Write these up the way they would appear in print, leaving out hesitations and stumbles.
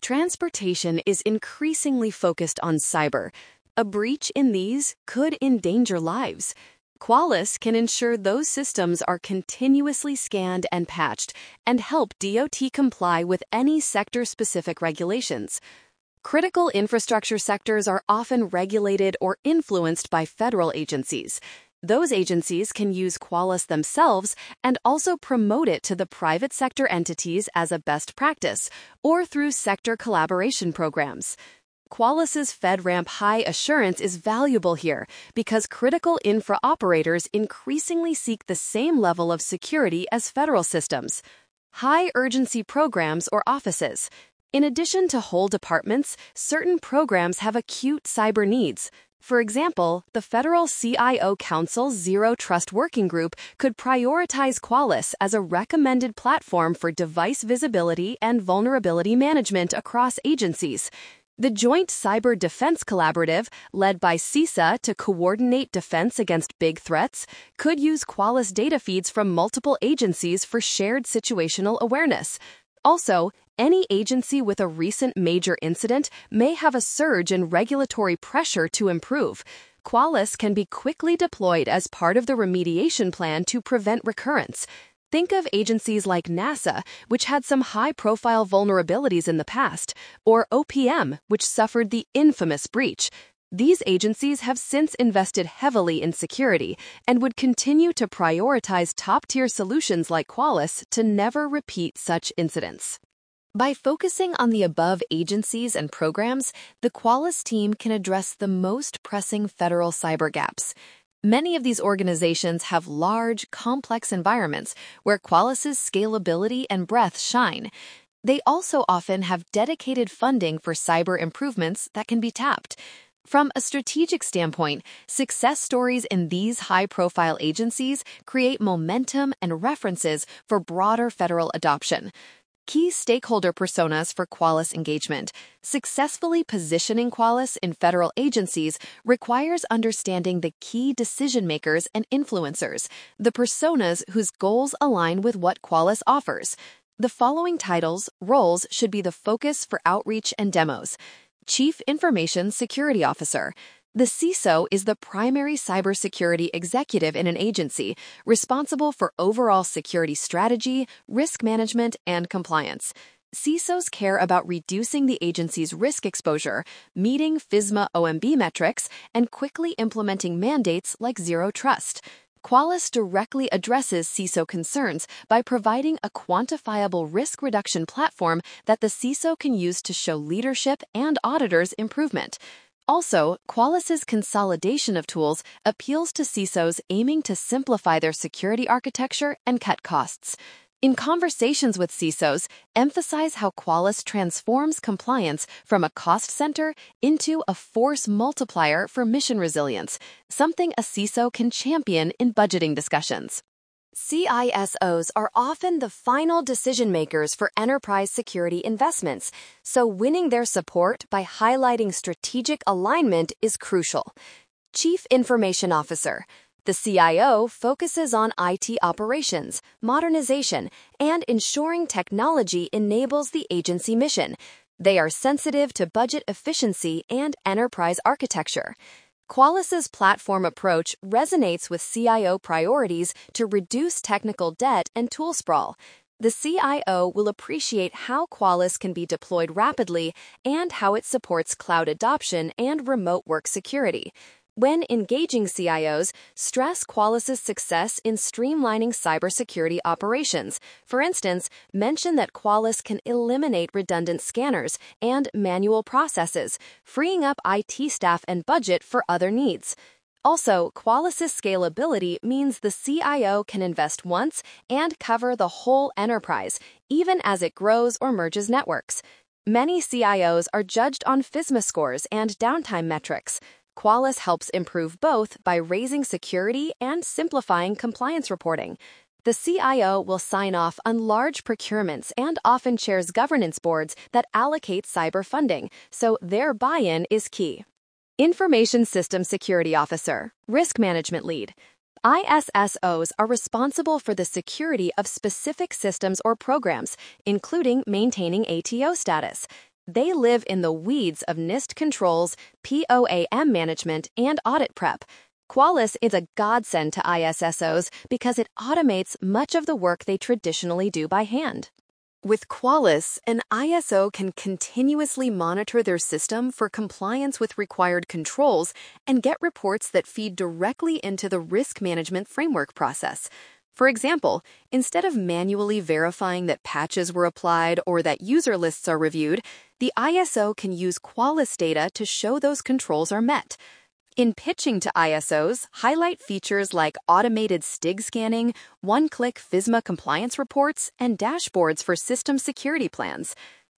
Transportation is increasingly focused on cyber. A breach in these could endanger lives. Qualys can ensure those systems are continuously scanned and patched and help DOT comply with any sector-specific regulations. Critical infrastructure sectors are often regulated or influenced by federal agencies. Those agencies can use Qualys themselves and also promote it to the private sector entities as a best practice or through sector collaboration programs. Qualys's FedRAMP High assurance is valuable here because critical infra operators increasingly seek the same level of security as federal systems. High-urgency programs or offices. In addition to whole departments, certain programs have acute cyber needs. For example, the Federal CIO Council's Zero Trust Working Group could prioritize Qualys as a recommended platform for device visibility and vulnerability management across agencies. The Joint Cyber Defense Collaborative, led by CISA to coordinate defense against big threats, could use Qualys data feeds from multiple agencies for shared situational awareness. Also, any agency with a recent major incident may have a surge in regulatory pressure to improve. Qualys can be quickly deployed as part of the remediation plan to prevent recurrence. Think of agencies like NASA, which had some high-profile vulnerabilities in the past, or OPM, which suffered the infamous breach. These agencies have since invested heavily in security and would continue to prioritize top-tier solutions like Qualys to never repeat such incidents. By focusing on the above agencies and programs, the Qualys team can address the most pressing federal cyber gaps. Many of these organizations have large, complex environments where Qualys's scalability and breadth shine. They also often have dedicated funding for cyber improvements that can be tapped. From a strategic standpoint, success stories in these high-profile agencies create momentum and references for broader federal adoption. Key stakeholder personas for Qualys engagement. Successfully positioning Qualys in federal agencies requires understanding the key decision-makers and influencers, the personas whose goals align with what Qualys offers. The following roles should be the focus for outreach and demos. Chief Information Security Officer. The CISO is the primary cybersecurity executive in an agency, responsible for overall security strategy, risk management, and compliance. CISOs care about reducing the agency's risk exposure, meeting FISMA OMB metrics, and quickly implementing mandates like Zero Trust. Qualys directly addresses CISO concerns by providing a quantifiable risk reduction platform that the CISO can use to show leadership and auditors improvement. Also, Qualys's consolidation of tools appeals to CISOs aiming to simplify their security architecture and cut costs. In conversations with CISOs, emphasize how Qualys transforms compliance from a cost center into a force multiplier for mission resilience, something a CISO can champion in budgeting discussions. CISOs are often the final decision makers for enterprise security investments, so winning their support by highlighting strategic alignment is crucial. Chief Information Officer. The CIO focuses on IT operations, modernization, and ensuring technology enables the agency mission. They are sensitive to budget efficiency and enterprise architecture. Qualys's platform approach resonates with CIO priorities to reduce technical debt and tool sprawl. The CIO will appreciate how Qualys can be deployed rapidly and how it supports cloud adoption and remote work security. When engaging CIOs, stress Qualys's success in streamlining cybersecurity operations. For instance, mention that Qualys can eliminate redundant scanners and manual processes, freeing up IT staff and budget for other needs. Also, Qualys's scalability means the CIO can invest once and cover the whole enterprise, even as it grows or merges networks. Many CIOs are judged on FISMA scores and downtime metrics. Qualys helps improve both by raising security and simplifying compliance reporting. The CIO will sign off on large procurements and often chairs governance boards that allocate cyber funding, so their buy-in is key. Information System Security Officer, Risk Management Lead. ISSOs are responsible for the security of specific systems or programs, including maintaining ATO status. They live in the weeds of NIST controls, POAM management, and audit prep. Qualys is a godsend to ISSOs because it automates much of the work they traditionally do by hand. With Qualys, an ISO can continuously monitor their system for compliance with required controls and get reports that feed directly into the risk management framework process. For example, instead of manually verifying that patches were applied or that user lists are reviewed, the ISO can use Qualys data to show those controls are met. In pitching to ISOs, highlight features like automated STIG scanning, one-click FISMA compliance reports, and dashboards for system security plans.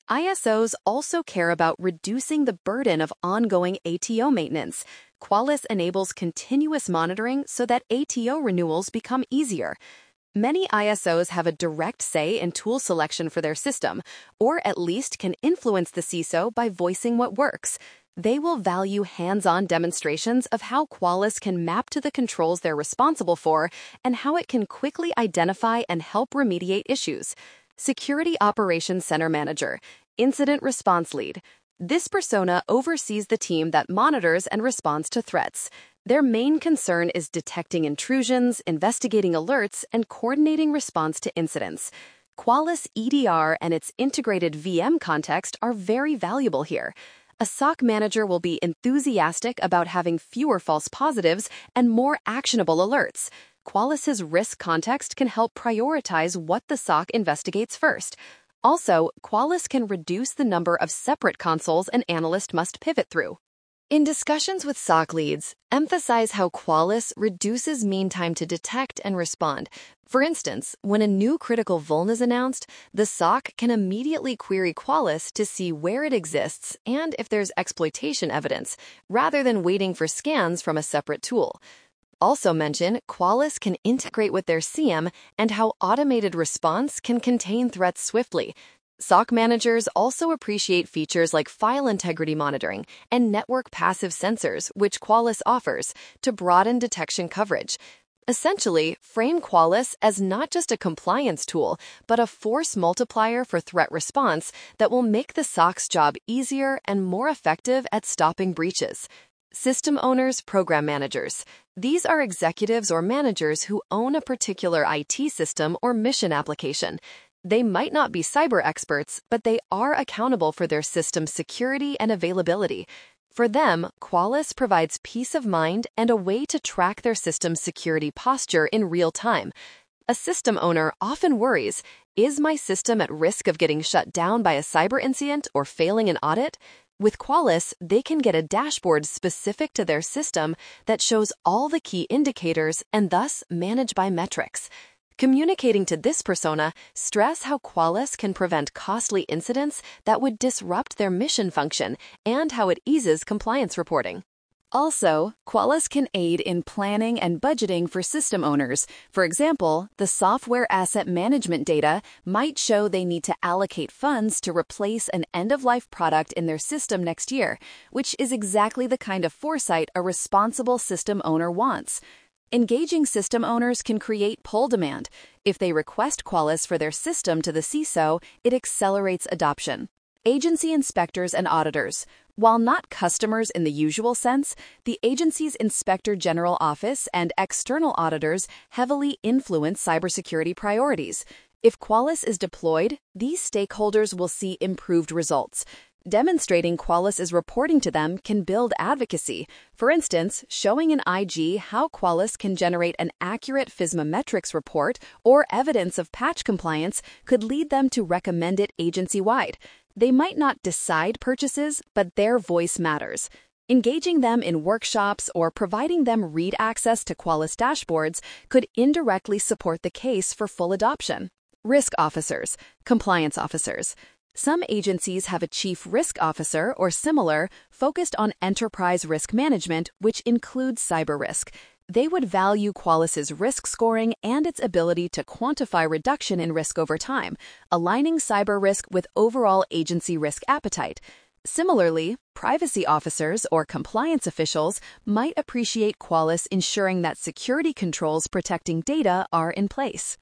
ISOs also care about reducing the burden of ongoing ATO maintenance. Qualys enables continuous monitoring so that ATO renewals become easier. Many ISOs have a direct say in tool selection for their system, or at least can influence the CISO by voicing what works. They will value hands-on demonstrations of how Qualys can map to the controls they're responsible for and how it can quickly identify and help remediate issues. Security Operations Center Manager, Incident Response Lead. This persona oversees the team that monitors and responds to threats. Their main concern is detecting intrusions, investigating alerts, and coordinating response to incidents. Qualys EDR and its integrated VM context are very valuable here. A SOC manager will be enthusiastic about having fewer false positives and more actionable alerts. Qualys's risk context can help prioritize what the SOC investigates first. Also, Qualys can reduce the number of separate consoles an analyst must pivot through. In discussions with SOC leads, emphasize how Qualys reduces mean time to detect and respond. For instance, when a new critical vuln is announced, the SOC can immediately query Qualys to see where it exists and if there's exploitation evidence, rather than waiting for scans from a separate tool. Also mention Qualys can integrate with their SIEM and how automated response can contain threats swiftly. SOC managers also appreciate features like file integrity monitoring and network passive sensors, which Qualys offers, to broaden detection coverage. Essentially, frame Qualys as not just a compliance tool, but a force multiplier for threat response that will make the SOC's job easier and more effective at stopping breaches. System owners, program managers. These are executives or managers who own a particular IT system or mission application. They might not be cyber experts, but they are accountable for their system's security and availability. For them, Qualys provides peace of mind and a way to track their system's security posture in real time. A system owner often worries, is my system at risk of getting shut down by a cyber incident or failing an audit? With Qualys, they can get a dashboard specific to their system that shows all the key indicators and thus manage by metrics. Communicating to this persona, stress how Qualys can prevent costly incidents that would disrupt their mission function and how it eases compliance reporting. Also, Qualys can aid in planning and budgeting for system owners. For example, the software asset management data might show they need to allocate funds to replace an end-of-life product in their system next year, which is exactly the kind of foresight a responsible system owner wants. Engaging system owners can create pull demand. If they request Qualys for their system to the CISO, it accelerates adoption. Agency inspectors and auditors. While not customers in the usual sense, the agency's Inspector General Office and external auditors heavily influence cybersecurity priorities. If Qualys is deployed, these stakeholders will see improved results. Demonstrating Qualys is reporting to them can build advocacy. For instance, showing an IG how Qualys can generate an accurate FISMA metrics report or evidence of patch compliance could lead them to recommend it agency-wide. They might not decide purchases, but their voice matters. Engaging them in workshops or providing them read access to Qualys dashboards could indirectly support the case for full adoption. Risk officers, compliance officers. Some agencies have a chief risk officer or similar focused on enterprise risk management, which includes cyber risk. They would value Qualys's risk scoring and its ability to quantify reduction in risk over time, aligning cyber risk with overall agency risk appetite. Similarly, privacy officers or compliance officials might appreciate Qualys ensuring that security controls protecting data are in place.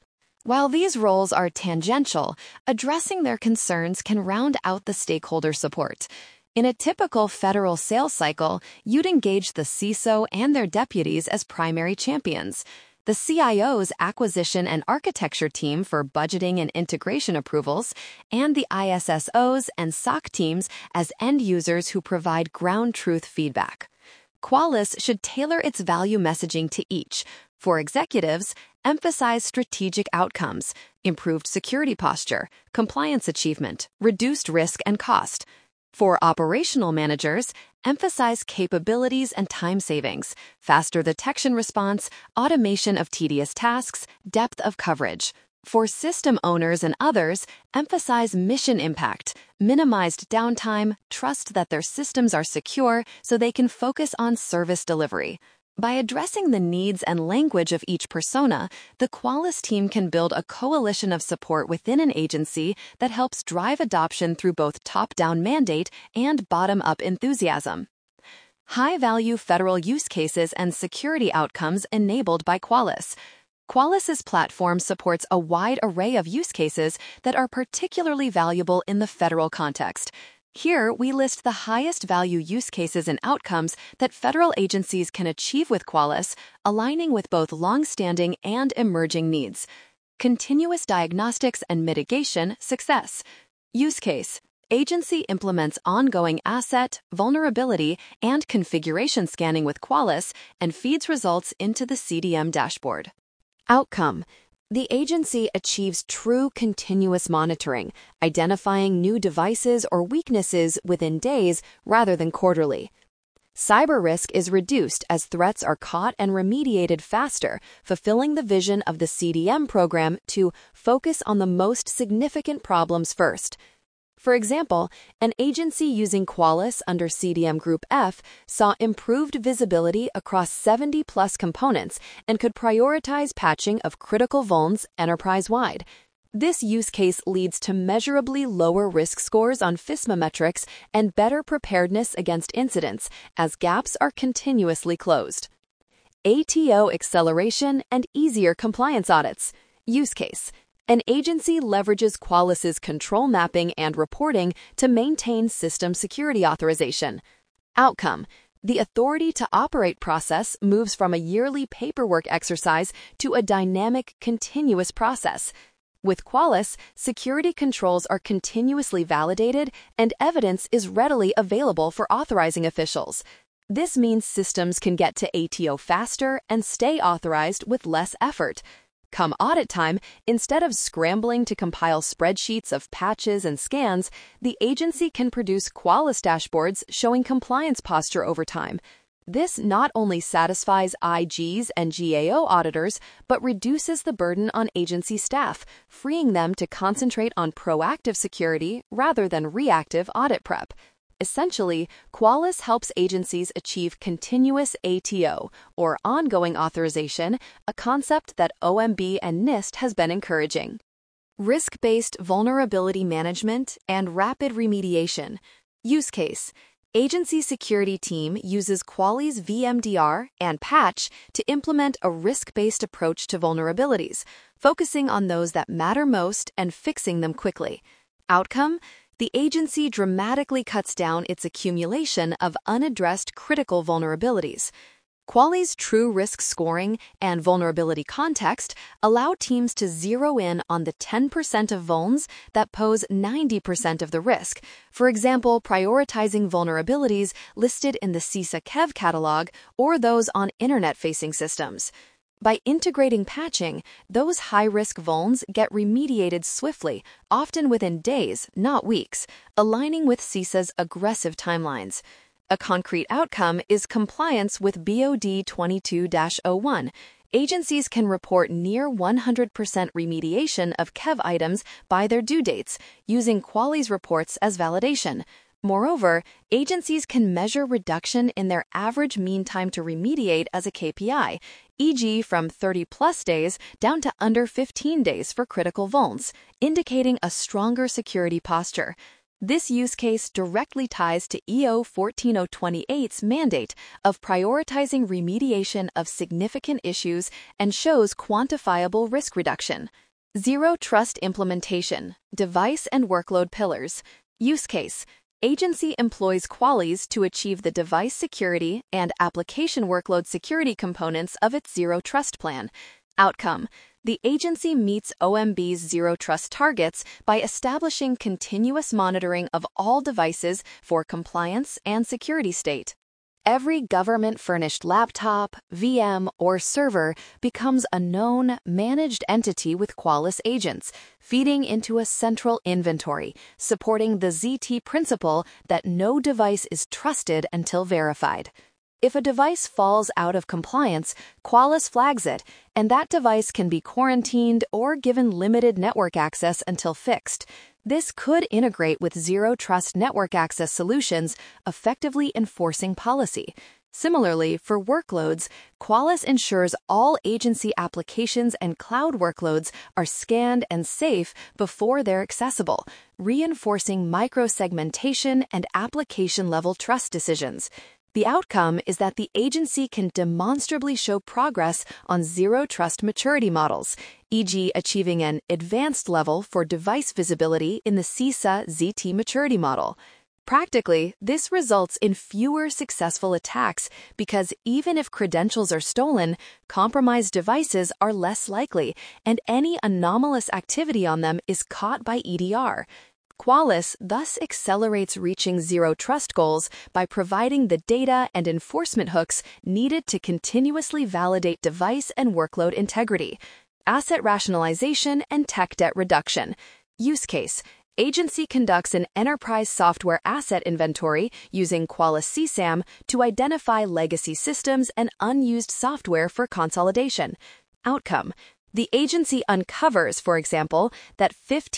While these roles are tangential, addressing their concerns can round out the stakeholder support. In a typical federal sales cycle, you'd engage the CISO and their deputies as primary champions. The CIO's acquisition and architecture team for budgeting and integration approvals, and the ISSOs and SOC teams as end users who provide ground truth feedback. Qualys should tailor its value messaging to each. For executives, emphasize strategic outcomes, improved security posture, compliance achievement, reduced risk and cost. For operational managers, emphasize capabilities and time savings, faster detection response, automation of tedious tasks, depth of coverage. For system owners and others, emphasize mission impact, minimized downtime, trust that their systems are secure so they can focus on service delivery. By addressing the needs and language of each persona, the Qualys team can build a coalition of support within an agency that helps drive adoption through both top-down mandate and bottom-up enthusiasm. High-value federal use cases and security outcomes enabled by Qualys. Qualys's platform supports a wide array of use cases that are particularly valuable in the federal context. Here, we list the highest value use cases and outcomes that federal agencies can achieve with Qualys, aligning with both long-standing and emerging needs. Continuous diagnostics and mitigation success. Use case. Agency implements ongoing asset, vulnerability, and configuration scanning with Qualys and feeds results into the CDM dashboard. Outcome. The agency achieves true continuous monitoring, identifying new devices or weaknesses within days rather than quarterly. Cyber risk is reduced as threats are caught and remediated faster, fulfilling the vision of the CDM program to focus on the most significant problems first. For example, an agency using Qualys under CDM Group F saw improved visibility across 70+ components and could prioritize patching of critical vulns enterprise-wide. This use case leads to measurably lower risk scores on FISMA metrics and better preparedness against incidents, as gaps are continuously closed. ATO acceleration and easier compliance audits. Use case. An agency leverages Qualys's control mapping and reporting to maintain system security authorization. Outcome. The authority to operate process moves from a yearly paperwork exercise to a dynamic, continuous process. With Qualys, security controls are continuously validated and evidence is readily available for authorizing officials. This means systems can get to ATO faster and stay authorized with less effort. Come audit time, instead of scrambling to compile spreadsheets of patches and scans, the agency can produce Qualys dashboards showing compliance posture over time. This not only satisfies IGs and GAO auditors, but reduces the burden on agency staff, freeing them to concentrate on proactive security rather than reactive audit prep. Essentially, Qualys helps agencies achieve continuous ATO, or ongoing authorization, a concept that OMB and NIST has been encouraging. Risk-based vulnerability management and rapid remediation. Use case. Agency security team uses Qualys VMDR and Patch to implement a risk-based approach to vulnerabilities, focusing on those that matter most and fixing them quickly. Outcome. The agency dramatically cuts down its accumulation of unaddressed critical vulnerabilities. Qualys' true risk scoring and vulnerability context allow teams to zero in on the 10% of vulns that pose 90% of the risk, for example, prioritizing vulnerabilities listed in the CISA KEV catalog or those on internet-facing systems. By integrating patching, those high-risk vulns get remediated swiftly, often within days, not weeks, aligning with CISA's aggressive timelines. A concrete outcome is compliance with BOD 22-01. Agencies can report near 100% remediation of KEV items by their due dates, using Qualys reports as validation. Moreover, agencies can measure reduction in their average mean time to remediate as a KPI, e.g. from 30+ days down to under 15 days for critical vulns, indicating a stronger security posture. This use case directly ties to EO 14028's mandate of prioritizing remediation of significant issues and shows quantifiable risk reduction. Zero Trust Implementation, Device and Workload Pillars. Use case. Agency employs Qualys to achieve the device security and application workload security components of its Zero Trust plan. Outcome. The agency meets OMB's Zero Trust targets by establishing continuous monitoring of all devices for compliance and security state. Every government-furnished laptop, VM, or server becomes a known, managed entity with Qualys agents, feeding into a central inventory, supporting the ZT principle that no device is trusted until verified. If a device falls out of compliance, Qualys flags it, and that device can be quarantined or given limited network access until fixed. This could integrate with Zero Trust network access solutions, effectively enforcing policy. Similarly, for workloads, Qualys ensures all agency applications and cloud workloads are scanned and safe before they're accessible, reinforcing microsegmentation and application-level trust decisions. The outcome is that the agency can demonstrably show progress on Zero Trust maturity models, e.g., achieving an advanced level for device visibility in the CISA ZT maturity model. Practically, this results in fewer successful attacks because even if credentials are stolen, compromised devices are less likely, and any anomalous activity on them is caught by EDR. Qualys thus accelerates reaching Zero Trust goals by providing the data and enforcement hooks needed to continuously validate device and workload integrity. Asset rationalization and tech debt reduction. Use case. Agency conducts an enterprise software asset inventory using Qualys CSAM to identify legacy systems and unused software for consolidation. Outcome. The agency uncovers, for example, that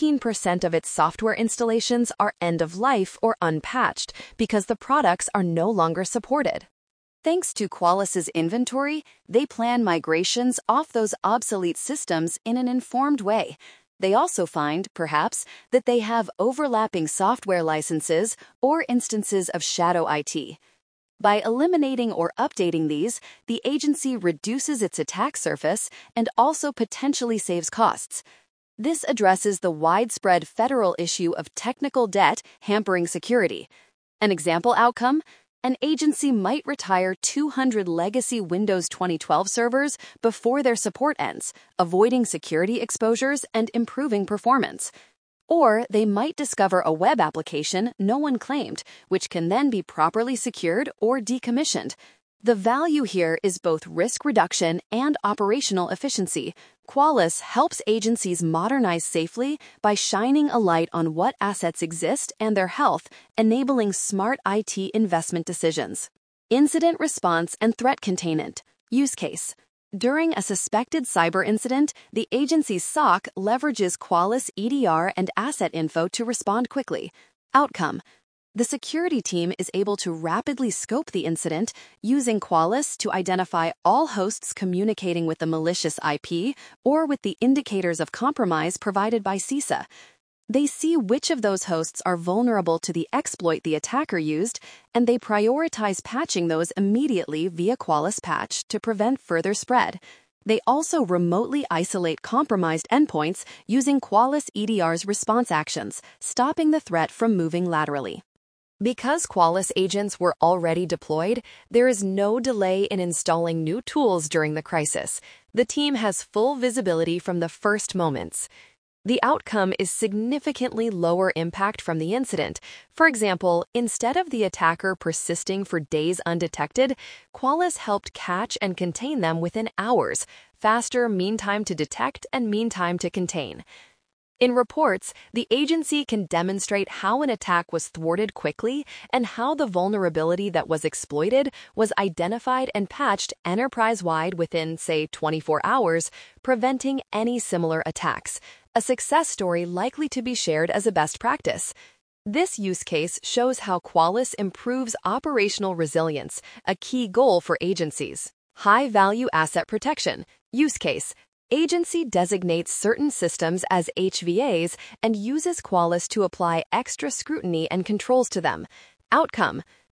15% of its software installations are end-of-life or unpatched because the products are no longer supported. Thanks to Qualys's inventory, they plan migrations off those obsolete systems in an informed way. They also find, perhaps, that they have overlapping software licenses or instances of shadow IT. By eliminating or updating these, the agency reduces its attack surface and also potentially saves costs. This addresses the widespread federal issue of technical debt hampering security. An example outcome? An agency might retire 200 legacy Windows 2012 servers before their support ends, avoiding security exposures and improving performance. Or they might discover a web application no one claimed, which can then be properly secured or decommissioned. The value here is both risk reduction and operational efficiency. Qualys helps agencies modernize safely by shining a light on what assets exist and their health, enabling smart IT investment decisions. Incident response and threat containment. Use case. During a suspected cyber incident, the agency's SOC leverages Qualys EDR and asset info to respond quickly. Outcome. The security team is able to rapidly scope the incident using Qualys to identify all hosts communicating with the malicious IP or with the indicators of compromise provided by CISA. They see which of those hosts are vulnerable to the exploit the attacker used, and they prioritize patching those immediately via Qualys Patch to prevent further spread. They also remotely isolate compromised endpoints using Qualys EDR's response actions, stopping the threat from moving laterally. Because Qualys agents were already deployed, there is no delay in installing new tools during the crisis. The team has full visibility from the first moments. The outcome is significantly lower impact from the incident. For example, instead of the attacker persisting for days undetected, Qualys helped catch and contain them within hours, faster mean time to detect and mean time to contain. In reports, the agency can demonstrate how an attack was thwarted quickly and how the vulnerability that was exploited was identified and patched enterprise-wide within, say, 24 hours, preventing any similar attacks. A success story likely to be shared as a best practice. This use case shows how Qualys improves operational resilience, a key goal for agencies. High-value asset protection. Use case. Agency designates certain systems as HVAs and uses Qualys to apply extra scrutiny and controls to them. Outcome.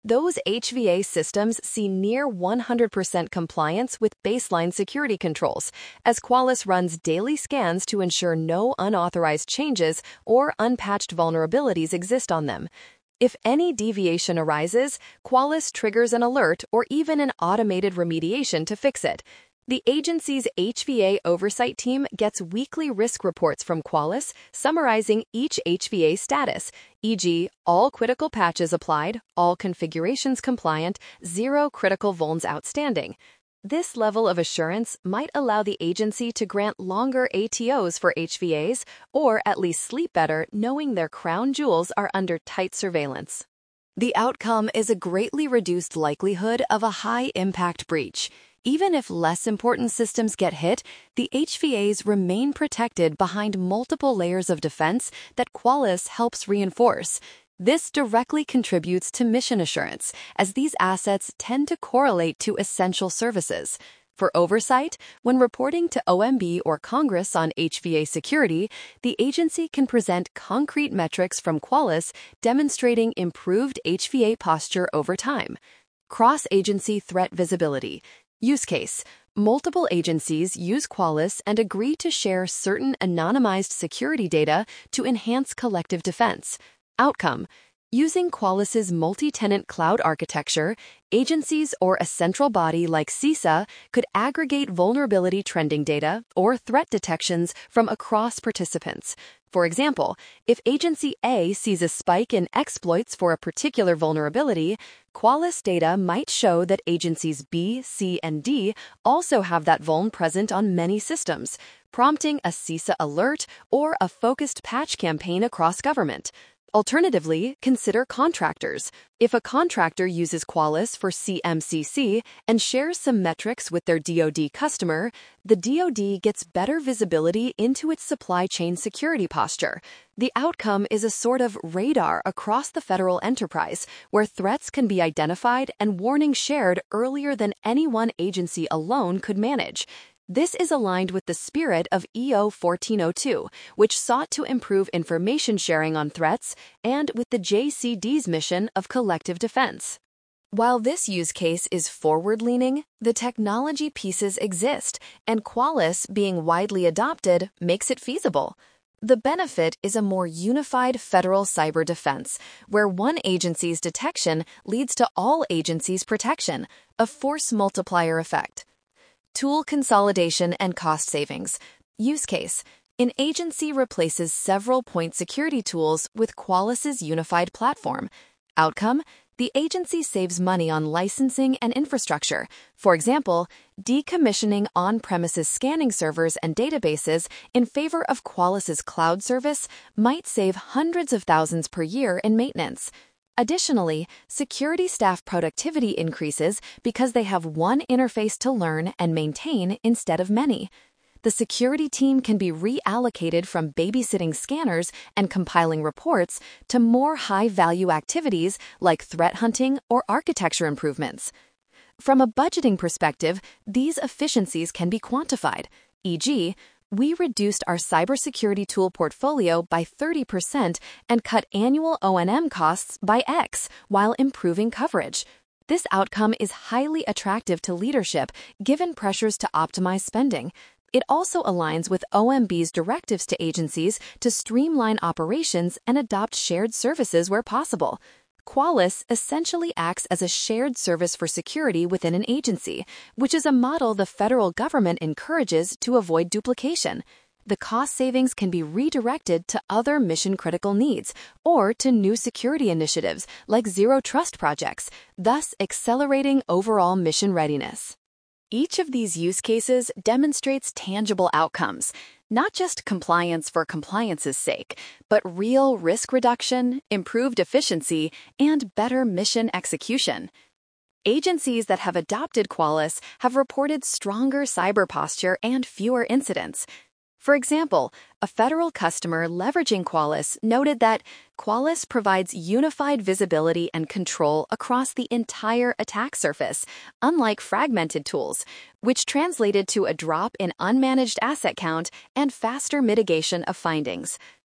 Those HVA systems see near 100% compliance with baseline security controls, as Qualys runs daily scans to ensure no unauthorized changes or unpatched vulnerabilities exist on them. If any deviation arises, Qualys triggers an alert or even an automated remediation to fix it. The agency's HVA oversight team gets weekly risk reports from Qualys summarizing each HVA status, e.g., all critical patches applied, all configurations compliant, 0 critical vulns outstanding. This level of assurance might allow the agency to grant longer ATOs for HVAs or at least sleep better knowing their crown jewels are under tight surveillance. The outcome is a greatly reduced likelihood of a high-impact breach. Even if less important systems get hit, the HVAs remain protected behind multiple layers of defense that Qualys helps reinforce. This directly contributes to mission assurance, as these assets tend to correlate to essential services. For oversight, when reporting to OMB or Congress on HVA security, the agency can present concrete metrics from Qualys demonstrating improved HVA posture over time. Cross-agency threat visibility. Use case. Multiple agencies use Qualys and agree to share certain anonymized security data to enhance collective defense. Outcome. Using Qualys's multi-tenant cloud architecture, agencies or a central body like CISA could aggregate vulnerability trending data or threat detections from across participants. For example, if Agency A sees a spike in exploits for a particular vulnerability, Qualys data might show that agencies B, C, and D also have that vuln present on many systems, prompting a CISA alert or a focused patch campaign across government. Alternatively, consider contractors. If a contractor uses Qualys for CMCC and shares some metrics with their DoD customer, the DoD gets better visibility into its supply chain security posture. The outcome is a sort of radar across the federal enterprise, where threats can be identified and warnings shared earlier than any one agency alone could manage. This is aligned with the spirit of EO 1402, which sought to improve information sharing on threats, and with the JCD's mission of collective defense. While this use case is forward-leaning, the technology pieces exist, and Qualys, being widely adopted, makes it feasible. The benefit is a more unified federal cyber defense, where one agency's detection leads to all agencies' protection, a force multiplier effect. Tool consolidation and cost savings. Use case. An agency replaces several point security tools with Qualys's unified platform. Outcome. The agency saves money on licensing and infrastructure. For example, decommissioning on-premises scanning servers and databases in favor of Qualys's cloud service might save hundreds of thousands per year in maintenance. Additionally, security staff productivity increases because they have one interface to learn and maintain instead of many. The security team can be reallocated from babysitting scanners and compiling reports to more high-value activities like threat hunting or architecture improvements. From a budgeting perspective, these efficiencies can be quantified, e.g., we reduced our cybersecurity tool portfolio by 30% and cut annual O&M costs by X while improving coverage. This outcome is highly attractive to leadership given pressures to optimize spending. It also aligns with OMB's directives to agencies to streamline operations and adopt shared services where possible. Qualys essentially acts as a shared service for security within an agency, which is a model the federal government encourages to avoid duplication. The cost savings can be redirected to other mission-critical needs or to new security initiatives like Zero Trust projects, thus accelerating overall mission readiness. Each of these use cases demonstrates tangible outcomes, not just compliance for compliance's sake, but real risk reduction, improved efficiency, and better mission execution. Agencies that have adopted Qualys have reported stronger cyber posture and fewer incidents. For example, a federal customer leveraging Qualys noted that Qualys provides unified visibility and control across the entire attack surface, unlike fragmented tools, which translated to a drop in unmanaged asset count and faster mitigation of findings.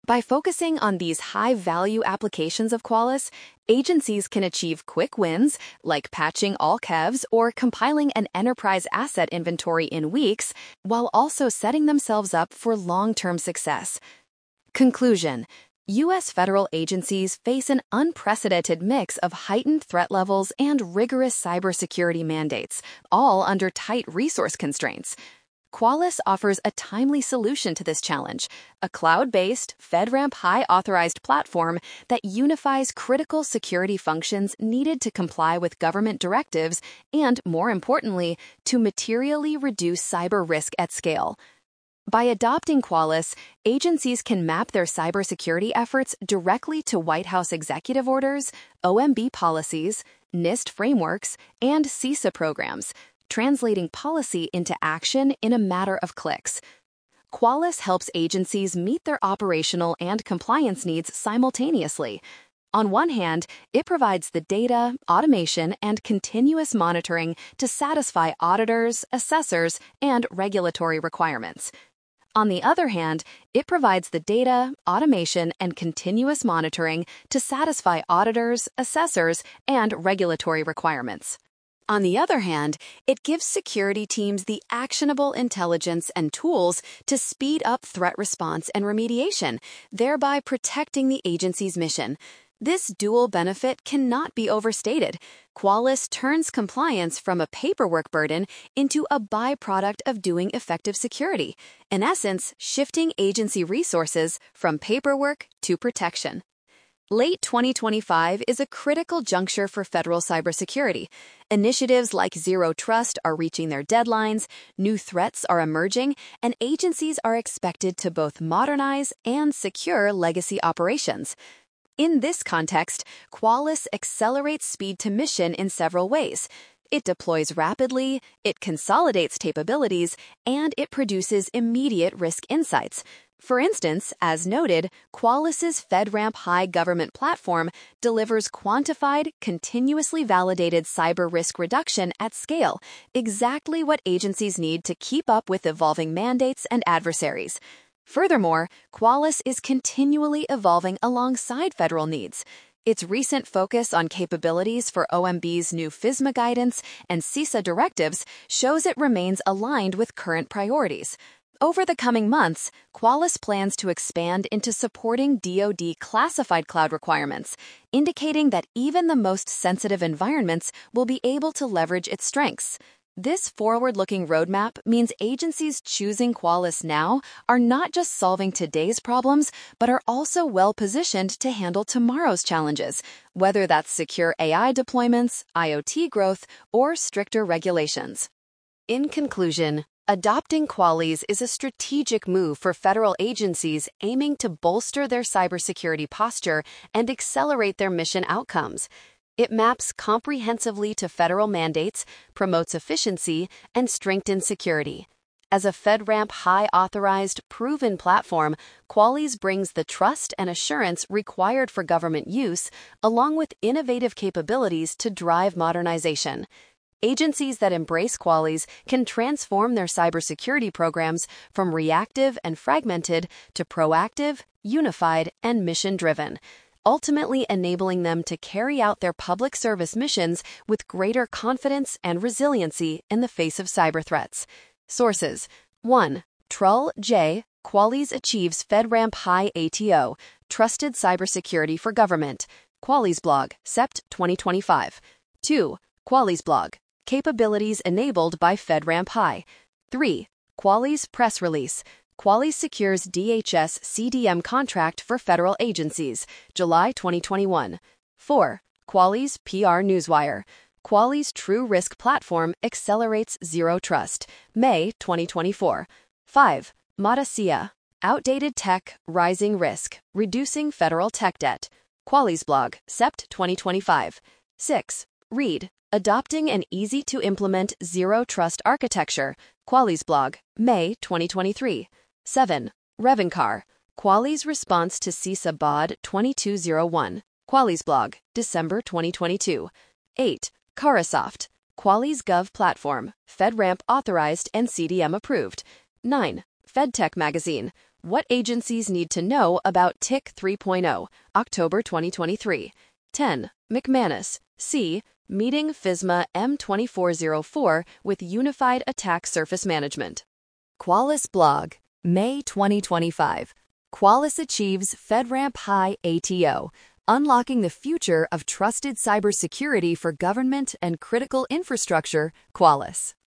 By focusing on these high-value applications of Qualys, agencies can achieve quick wins, like patching all KEVs or compiling an enterprise asset inventory in weeks, while also setting themselves up for long-term success. Conclusion: U.S. federal agencies face an unprecedented mix of heightened threat levels and rigorous cybersecurity mandates, all under tight resource constraints. Qualys offers a timely solution to this challenge, a cloud-based, FedRAMP High-authorized platform that unifies critical security functions needed to comply with government directives and, more importantly, to materially reduce cyber risk at scale. By adopting Qualys, agencies can map their cybersecurity efforts directly to White House executive orders, OMB policies, NIST frameworks, and CISA programs, translating policy into action in a matter of clicks. Qualys helps agencies meet their operational and compliance needs simultaneously. On one hand, it provides the data, automation, and continuous monitoring to satisfy auditors, assessors, and regulatory requirements. On the other hand, it provides the data, automation, and continuous monitoring to satisfy auditors, assessors, and regulatory requirements. On the other hand, it gives security teams the actionable intelligence and tools to speed up threat response and remediation, thereby protecting the agency's mission. This dual benefit cannot be overstated. Qualys turns compliance from a paperwork burden into a byproduct of doing effective security, in essence, shifting agency resources from paperwork to protection. Late 2025 is a critical juncture for federal cybersecurity. Initiatives like Zero Trust are reaching their deadlines, new threats are emerging, and agencies are expected to both modernize and secure legacy operations. In this context, Qualys accelerates speed to mission in several ways. It deploys rapidly, it consolidates capabilities, and it produces immediate risk insights. For instance, as noted, Qualys's FedRAMP High government platform delivers quantified, continuously validated cyber risk reduction at scale, exactly what agencies need to keep up with evolving mandates and adversaries. Furthermore, Qualys is continually evolving alongside federal needs. Its recent focus on capabilities for OMB's new FISMA guidance and CISA directives shows it remains aligned with current priorities. Over the coming months, Qualys plans to expand into supporting DoD classified cloud requirements, indicating that even the most sensitive environments will be able to leverage its strengths. This forward-looking roadmap means agencies choosing Qualys now are not just solving today's problems, but are also well-positioned to handle tomorrow's challenges, whether that's secure AI deployments, IoT growth, or stricter regulations. In conclusion, adopting Qualys is a strategic move for federal agencies aiming to bolster their cybersecurity posture and accelerate their mission outcomes. It maps comprehensively to federal mandates, promotes efficiency, and strengthens security. As a FedRAMP High-authorized, proven platform, Qualys brings the trust and assurance required for government use, along with innovative capabilities to drive modernization. Agencies that embrace Qualys can transform their cybersecurity programs from reactive and fragmented to proactive, unified, and mission-driven, ultimately enabling them to carry out their public service missions with greater confidence and resiliency in the face of cyber threats. Sources: 1. Trull J. Qualys achieves FedRAMP High ATO, Trusted Cybersecurity for Government. Qualys blog, Sept 2025. 2. Qualys blog, Capabilities enabled by FedRAMP High. 3. Qualys press release. Qualys secures DHS CDM contract for federal agencies, July 2021. 4. Qualys PR Newswire. Qualys True Risk Platform accelerates Zero Trust, May 2024. 5. Modicea. Outdated tech, rising risk, reducing federal tech debt. Qualys blog, Sept 2025. 6. Read. Adopting an easy-to-implement Zero Trust architecture. Qualys blog, May 2023. 7. Revencar. Qualys response to CISA BOD 2201. Qualys blog, December 2022. 8. Carahsoft. Qualys Gov platform, FedRAMP authorized and CDM approved. 9. FedTech Magazine. What agencies need to know about TIC 3.0, October 2023. 10. McManus. C. Meeting FISMA M2404 with Unified Attack Surface Management. Qualys blog, May 2025. Qualys achieves FedRAMP High ATO, unlocking the future of trusted cybersecurity for government and critical infrastructure. Qualys.